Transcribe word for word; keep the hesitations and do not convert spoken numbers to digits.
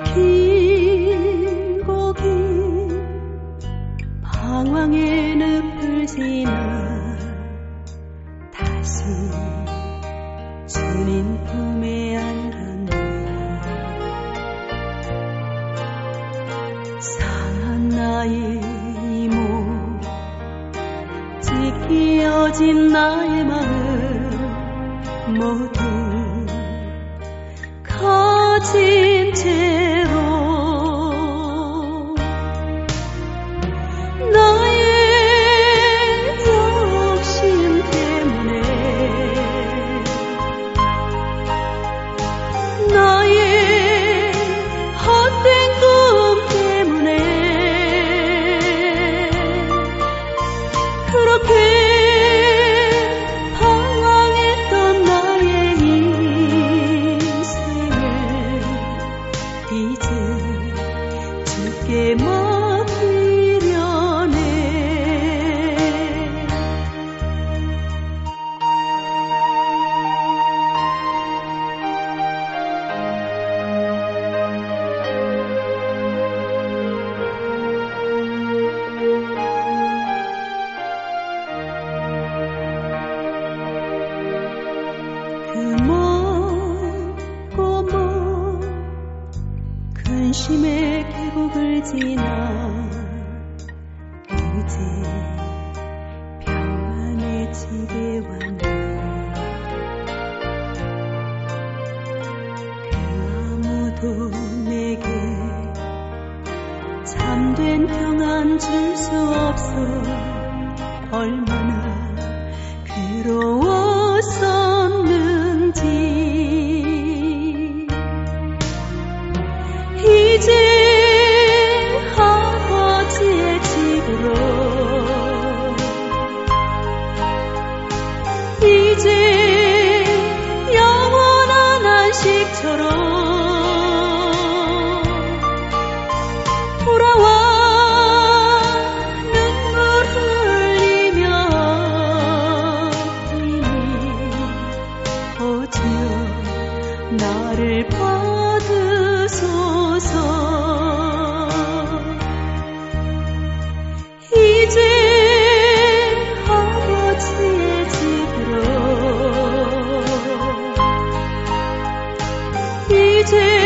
길고 긴 방황의 늪을 지나 다시 주님 품에 안겼네. 상한 나의 이목 찢기어진 나의 마음 모두 가진 채로 나의 욕심 때문에 나의 헛된 꿈 때문에 그렇게 방황했던 나의 인생을 이제 주께 맡기려네. 그 멀고 먼 근심의 계곡을 지나 이제 평안의 집에 왔네. 그 아무도 내게 참된 평안 줄 수 없어 얼마나 괴로웠었는지 이제 아버지의 집으로 이제 영원한 안식처로 돌아와 눈물 흘리며 오 주여 나를 받으소서. 이제 아버지의 집으로 이제